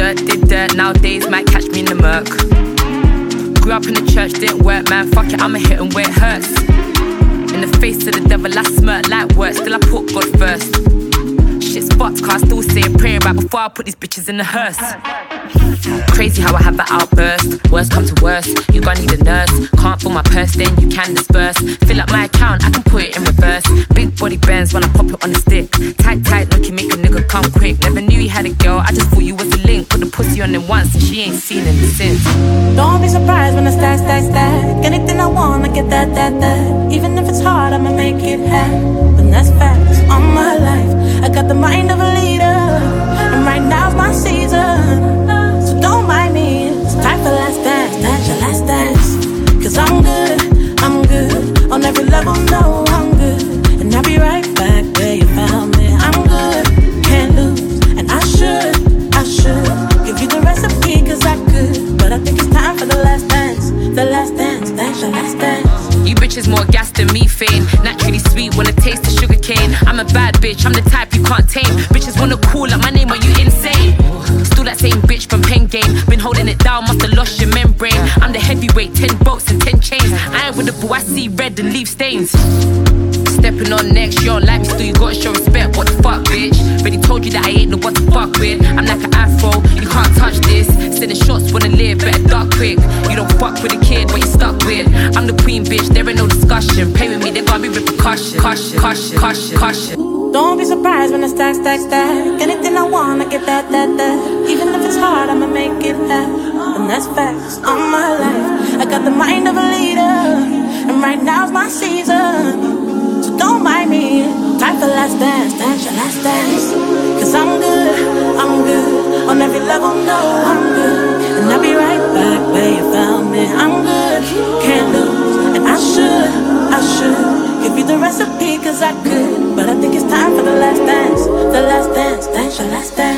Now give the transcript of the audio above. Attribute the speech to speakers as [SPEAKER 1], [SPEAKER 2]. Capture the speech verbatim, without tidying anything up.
[SPEAKER 1] dirt, did dirt. Nowadays might catch me in the murk. Grew up in the church, didn't work, man. Fuck it, I'ma hit 'em where it hurts. In the face of the devil, I smirk like work. Still I put God first. Shit's fucked, cause I still say a prayer right before I put these bitches in the hearse. Crazy how I have an outburst. Worst come to worst, you gon' need a nurse. Can't fill my purse, then you can disperse. Fill up my account, I can put it in reverse. Big body bends when I pop it on the stick. Tight, tight, look, you make a nigga come quick. Never knew you had a girl, I just thought you was a link. Put the pussy on him once and she ain't seen him since.
[SPEAKER 2] Don't be surprised when I stack, stack, stack. Anything I want, I get that, that, that. Even if it's hard, I'ma make it happen. And that's facts on my life. I got the mind of a leader, and right now's my season. So don't mind me, it's time for last dance, that's your last dance. Cause I'm good, I'm good, on every level, no, I'm good. And I'll be right back where you found me. I'm good, can't lose, and I should, I should give you the recipe cause I could. But I think it's time for the last dance, the last dance, that's your last dance.
[SPEAKER 1] You bitches more gas than methane. Naturally sweet when it tastes the sugar cane. I'm a bad bitch, I'm the type you can't tame. Bitches wanna call up my name, are you insane? Still that same bitch from Pen Game. Been holding it down, must have lost your membrane. I'm the heavyweight, ten bolts and ten chains. I ain't with the boo, I see red and leave stains. Stepping on next, you don't like me, still you gotta show respect. What the fuck, bitch? Already told you that I ain't no what to fuck with. I'm like an afro, you can't touch this. Sending shots, wanna live, better duck quick. You don't fuck with a kid, what you stuck with. I'm the queen, bitch, there ain't no discussion. Play with me, there gotta be repercussion. Caution, caution, caution, caution.
[SPEAKER 2] Don't be surprised when I stack, stack, stack. Anything I want, I get that, that, that. Even if it's hard, I'ma make it happen. And that's facts on my life. I got the mind of a leader, and right now's my season. So don't mind me, time for last dance, dance your last dance. Cause I'm good, I'm good, on every level, no, I'm good. And I'll be right back where you found me. I'm good, can't lose, and I should, I should give you the recipe cause I could. But I think it's time for the last dance, the last dance, dance your last dance.